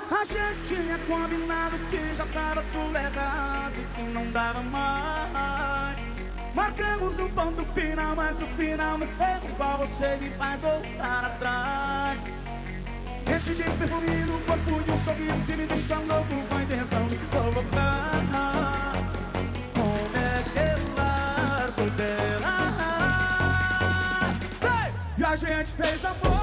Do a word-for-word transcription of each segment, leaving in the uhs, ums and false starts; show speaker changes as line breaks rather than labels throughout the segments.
A gente tinha combinado que já tava tudo errado e que não dava mais. Marcamos um ponto final, mas o final é sempre igual. Você me faz voltar atrás. Enche de perfume no corpo e um sorriso que me deixa louco com a intenção de provocar. Como é que largo dela? Hey! E a gente fez amor.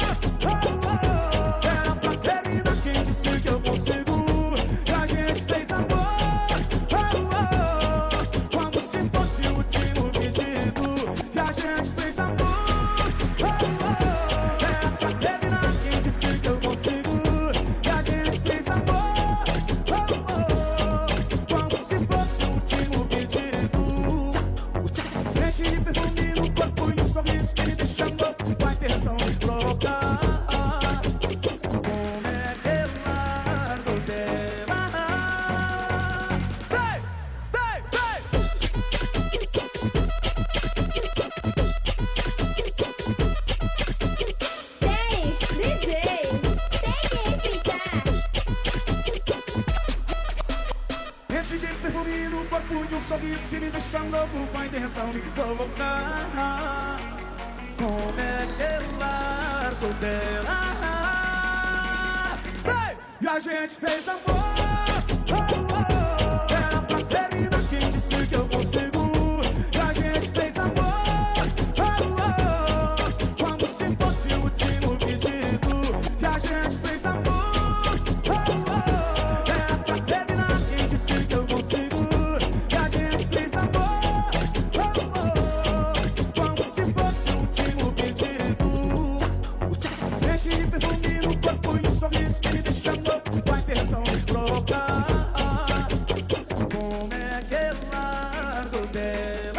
Era pra terminar, quem disse que eu consigo? E a gente fez amor, oh, oh, como se fosse o último pedido. E a gente fez amor, oh, oh, era pra terminar, quem disse que eu consigo? E a gente fez amor, oh, oh, como se fosse o último pedido. Enche de perfume no corpo e um sorriso que me deixa louco com a intenção de provocar. Enche de perfume no corpo e um sorriso que me deixa louco com a intenção de provocar. Como é que eu largo dela? Hey! E a gente fez amor. Era pra terminar, quem disse que eu consigo? E a gente fez amor, oh, oh, como se fosse o último pedido. E a gente fez amor, oh, oh, era pra terminar, quem disse que eu consigo? E a gente fez amor, oh, oh, como se fosse o último pedido. Enche de perfume no corpo e um sorriso que me deixa louco com a intenção de provocar. Como é que eu largo dela?